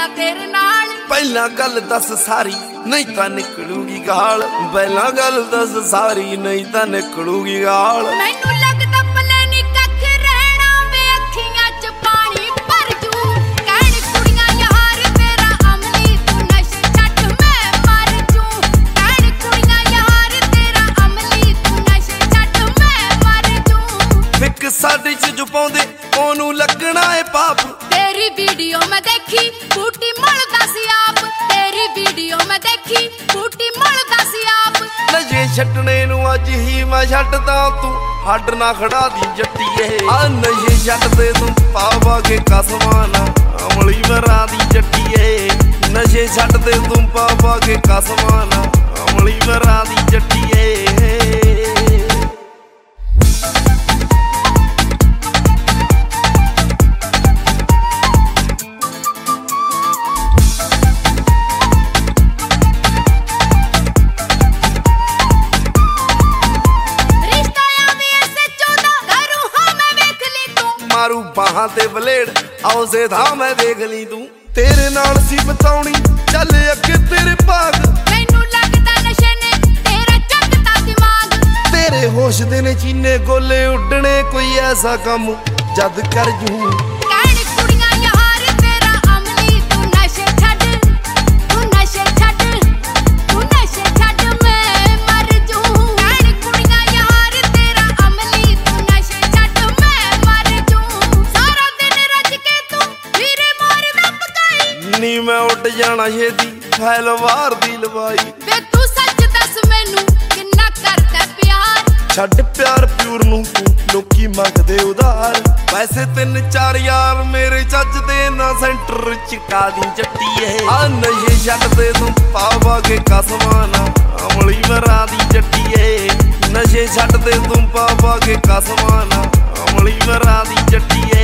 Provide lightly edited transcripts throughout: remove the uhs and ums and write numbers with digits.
रहना तेरे नाल। पहला गल दस सारी नहीं तां निकलूगी गाल, पहला गल दस सारी नहीं तां निकलूगी गाल। मैनू लगदा पले नी कख रहना वे अखियां च पानी भर जू। कहण कुड़ियां यार तेरा अमली तू नशे छड्ड मैं मर जू। कहण कुड़ियां यार तेरा अमली तू नशे छड्ड मैं मर जू। फिक साडे च जो पाउंदे ओनू लगना है पाप। तेरी वीडियो मैं देखी बूटी मलदा सी आप। तेरी वीडियो मैं देखी बूटी मलदा सी आप। नशे छड्डने नू अज ही मैं छड्डदा तू हड्ड ना खड़ा दी जट्टीए। आ नशे छड्ड दे तू पावा के कसमाना अमली मरा दी जट्टीए। नशे छड्ड दे तू पावा के कसमाना अमली मरा दी जट्टीए। मारू बाहां ते बलेड़ आओ से था मैं देख ली तू। तेरे नाल सी बताउणी चल अगे तेरे भाग। मैनू लगदा नशे ने तेरा चकता दिमाग। तेरे होश दे ने चीने गोले उड्डने कोई ऐसा कम जद कर जू। कहण कुड़ियां यार तेरा अमली तू नशे छड्ड। तू नशे छड्ड तू नशे छड्ड मैं मर जू। कहण कुड़ियां यार तेरा अमली तू नशे छड्ड मैं मर जू। सारा दिन रज के तू वीरे मारदा पकाई। नी मैं उड़ जाना छेती फैलवार दी लवाई। वे तू सच दस मैनू किन्ना करदा प्यार। छड्ड प्यार प्यूर नू तू लोकी मंगदे उधार। पैसे 3-4 यार मेरे चज दे ना सेंटर चिका दी जट्टीए। आ नशे छड्ड दे तू पावा के कसमाना अमली मरा दी जट्टीए। नशे छड्ड दे तू पावा के कसमाना अमली मरा दी जट्टीए।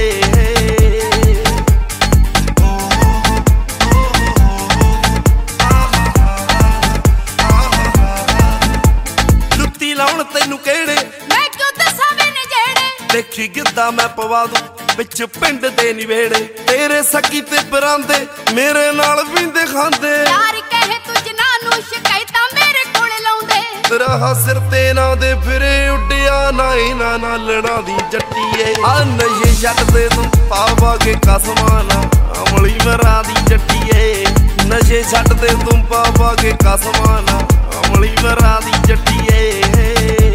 जुत्ती लाउण तैनू केड़े मैं क्यों दसां वे नजेड़े। देखी गिद्दा मैं पवा दूं विच पिंड दे निवेड़े। तेरे सकी ते बरांदे मेरे नाल पींदे खांदे। यार कहे तू जनानू शिकायतां मेरे कोल लाउंदे। तेरा सिर ते ना दे फिरे उड्डिया ना इना नालड़ा दी जट्टीए। आ नशे छड्ड दे तू पावा के कसमाना अमली मरा दी जट्टीए। नशे छड्ड दे तू पावा के कसमाना अमली मरा दी जट्टीए।